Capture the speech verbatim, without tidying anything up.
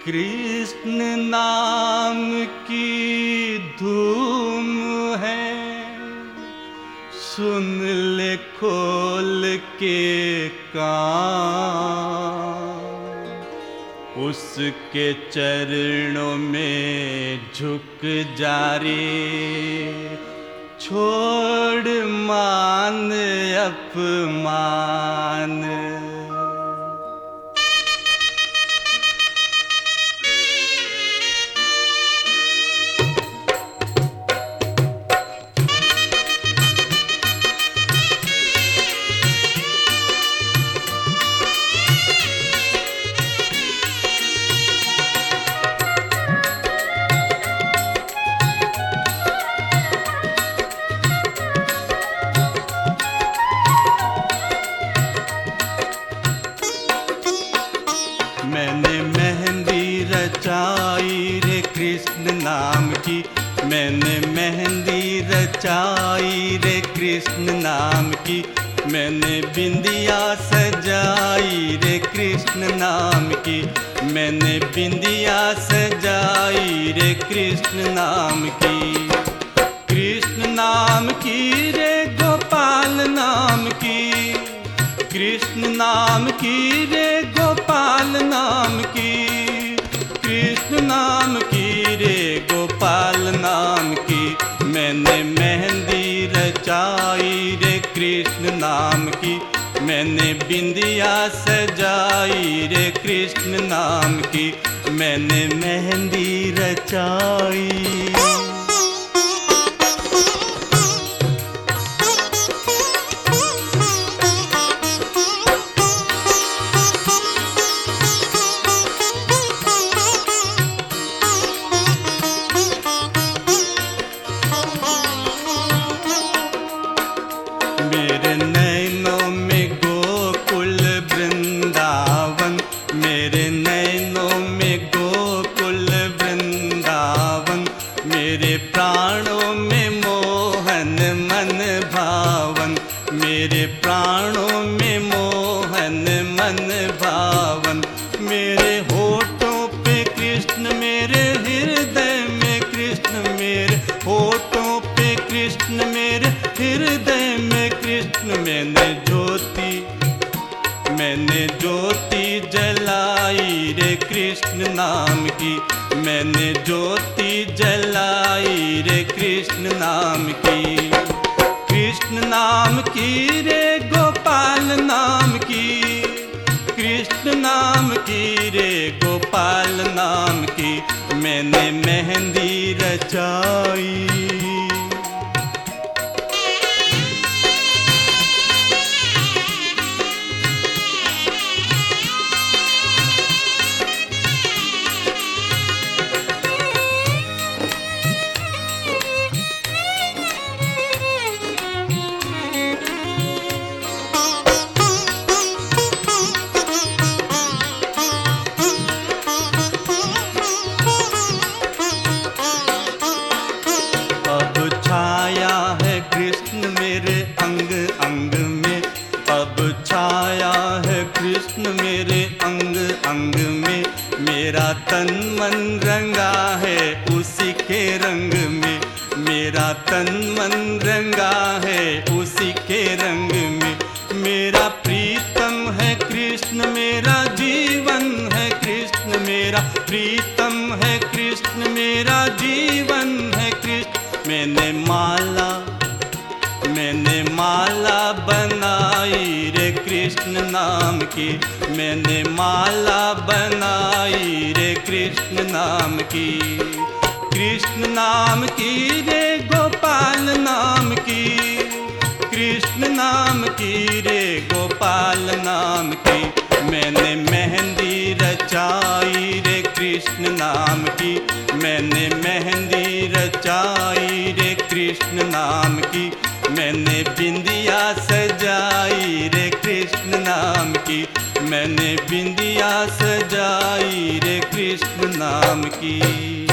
कृष्ण नाम की धूम है, सुन ले खोल के कान। उसके चरणों में झुक जा रे, छोड़ मान अपमान। मैंने मेहंदी रचाई रे कृष्ण नाम की, मैंने मेहंदी रचाई रे कृष्ण नाम की। मैंने बिंदिया सजाई रे कृष्ण नाम की, मैंने बिंदिया सजाई रे कृष्ण नाम की। कृष्ण नाम की रे गोपाल नाम की, कृष्ण नाम की रे गोपाल नाम की, कृष्ण नाम की रे गोपाल नाम की। मैंने मेहंदी रचाई रे कृष्ण नाम की, मैंने बिंदिया सजाई रे कृष्ण नाम की, मैंने मेहंदी रचाई। मेरे नैनों में गोकुल वृंदावन, मेरे नैनों में गोकुल वृंदावन। मेरे प्राणों में मोहन मन भावन, मेरे प्राणों में मोहन मन भावन। मेरे होठों पे कृष्ण, मेरे हृदय में कृष्ण, मेरे होठों पे कृष्ण, मेरे हृदय में कृष्ण। मैंने ज्योति, मैंने ज्योति जलाई रे कृष्ण नाम की, मैंने ज्योति जलाई रे कृष्ण नाम की। कृष्ण नाम की रे गोपाल नाम की, कृष्ण नाम की रे गोपाल नाम की। मैंने मेहंदी रचाई। छाया है कृष्ण मेरे अंग अंग में, अब छाया है कृष्ण मेरे अंग अंग में। मेरा तन मन रंगा है उसी के रंग में, मेरा तन मन रंगा है उसी के रंग में। मेरा प्रीतम है कृष्ण, मेरा जीवन है कृष्ण, मेरा प्रीतम है कृष्ण, मेरा जीवन है कृष्ण। मैंने माला, मैंने माला बनाई रे कृष्ण नाम की, मैंने माला बनाई रे कृष्ण नाम की। कृष्ण नाम की रे गोपाल नाम की, कृष्ण नाम की रे गोपाल नाम की। मैंने मेहंदी रचाई रे कृष्ण नाम की, मैंने मेहंदी रचाई रे कृष्ण नाम की। मैंने बिंदिया सजाई रे कृष्ण नाम की, मैंने बिंदिया सजाई रे कृष्ण नाम की।